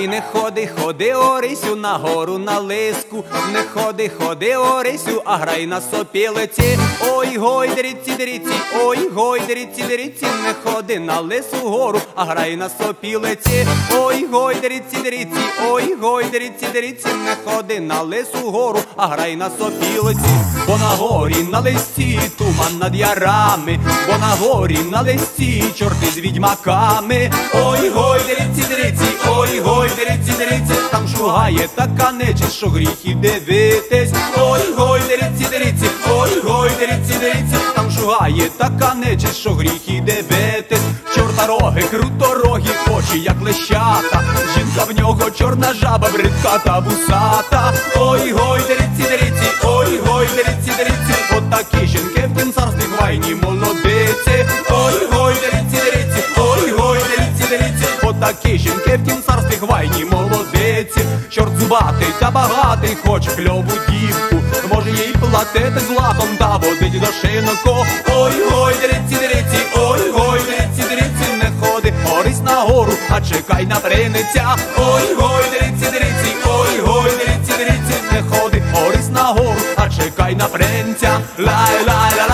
Ой, не ходи, ходи, Орисю, на гору на лиску. Не ходи, ходи, Орисю, а грай на сопілиці. Ой, гой, дриці, дриці, ой, гой, дриці, дриці. Не ходи на лису гору, а грай на сопілиці. Ой, гой, дриці, дриці, ой, гой, дриці, дриці. Не ходи на лису гору, а грай на сопілиці. Бо на горі на листі туман над ярами, бо на горі на листі чорти з відьмаками. Ой, гой, дриці, дриці, ой, гой, дриці, дриці. Там шугає така нечисть, що гріх і дивитись. Ой, гой, дриці, дриці, ой, гой, дриці, дриці. Там шугає така нечисть, що гріх і дивитись. Чорта роги, круторогі, очі як лещата. Жінка в нього чорна жаба, бридка та вусата. Ой, гой, дриці, дриці, ой, гой, дриці, дриці. От такі жінки в тім царстві хвайні молодиці. Ой, гой, дриці, дриці, ой, гой, дриці, дриці. От такі жінки в тім царстві хвайні молодиці. Чорт зубатий та багатий хоче кльову дівку, може їй платити златом та водить до шинку. Ой, гой, дриці, дриці, ой, гой, дриці, дриці. Не ходи, Орись, на гору, а чекай на приниця. Ой, гой, дриці, дриці, ой, гой, дриці, дриці. Не ходи, Орись, на гору, а чекай на принця. Лай, лай, лай.